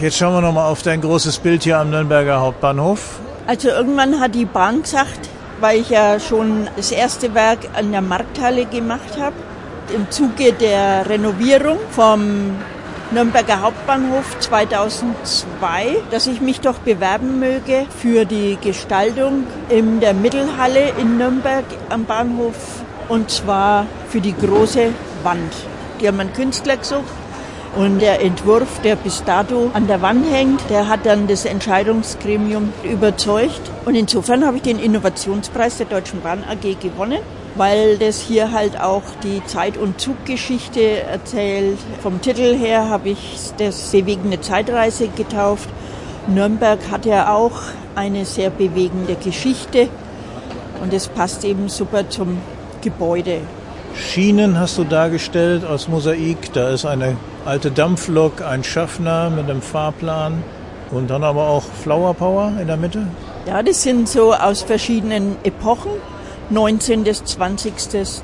Jetzt schauen wir nochmal auf dein großes Bild hier am Nürnberger Hauptbahnhof. Also irgendwann hat die Bahn gesagt, weil ich ja schon das erste Werk an der Markthalle gemacht habe, im Zuge der Renovierung vom Nürnberger Hauptbahnhof 2002, dass ich mich doch bewerben möge für die Gestaltung in der Mittelhalle in Nürnberg am Bahnhof, und zwar für die große Wand. Die haben einen Künstler gesucht und der Entwurf, der bis dato an der Wand hängt, der hat dann das Entscheidungsgremium überzeugt. Und insofern habe ich den Innovationspreis der Deutschen Bahn AG gewonnen, weil das hier halt auch die Zeit- und Zuggeschichte erzählt. Vom Titel her habe ich das bewegende Zeitreise getauft. Nürnberg hat ja auch eine sehr bewegende Geschichte und es passt eben super zum Gebäude. Schienen hast du dargestellt aus Mosaik. Da ist eine alte Dampflok, ein Schaffner mit einem Fahrplan und dann aber auch Flower Power in der Mitte. Ja, das sind so aus verschiedenen Epochen. 19., 20.,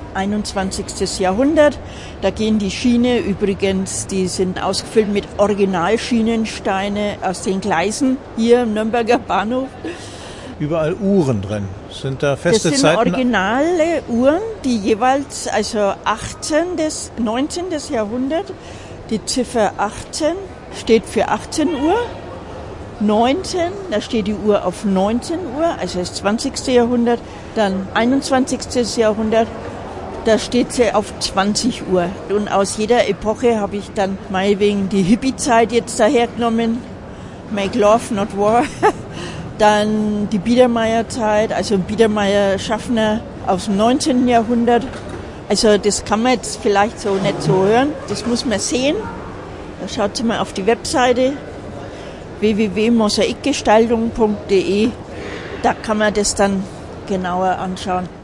21. Jahrhundert. Da gehen die Schiene übrigens, die sind ausgefüllt mit Originalschienensteine aus den Gleisen hier im Nürnberger Bahnhof. Überall Uhren drin. Sind da feste Zeiten? Das sind originale Uhren, die jeweils, also 19. Jahrhundert, die Ziffer 18 steht für 18 Uhr. 19, da steht die Uhr auf 19 Uhr, also das 20. Jahrhundert. Dann 21. Jahrhundert, da steht sie auf 20 Uhr. Und aus jeder Epoche habe ich dann meinetwegen die Hippie-Zeit jetzt dahergenommen. Make Love, not War. Dann die Biedermeierzeit, also Biedermeier-Schaffner aus dem 19. Jahrhundert. Also das kann man jetzt vielleicht so nicht so hören, das muss man sehen. Da schaut Sie mal auf die Webseite www.mosaikgestaltung.de. Da kann man das dann genauer anschauen.